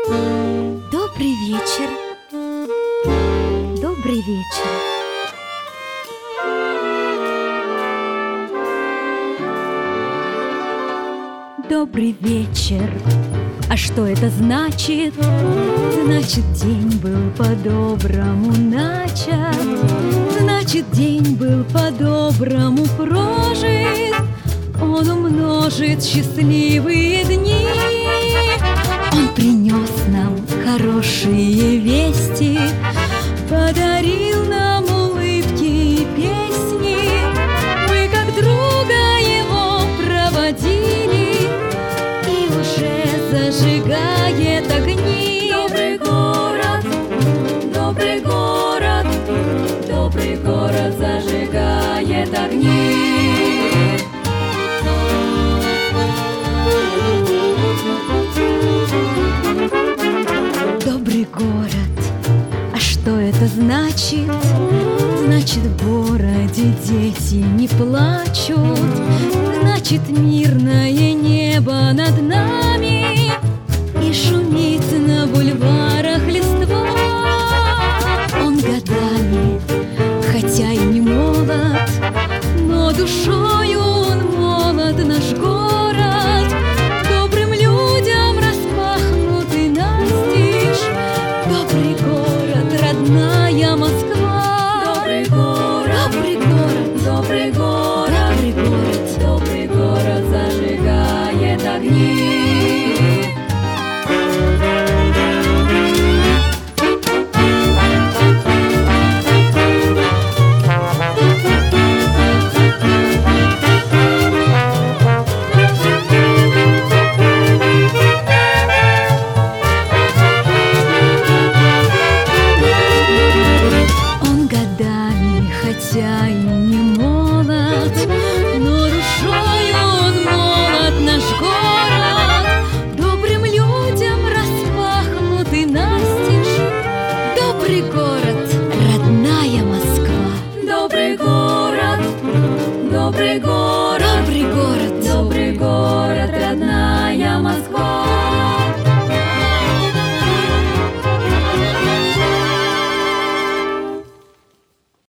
Добрый вечер. Добрый вечер. Добрый вечер. А что это значит? Значит, день был по-доброму начат. Значит, день был по-доброму прожит. Он умножит счастливые дни. Он принес нам хорошие вести, подарил нам улыбки и песни. Мы как друга его проводили, и уже зажигает огни. Добрый город, добрый город, добрый город зажигает огни. Добрый город, а что это значит? Значит, в городе дети не плачут. Значит, мир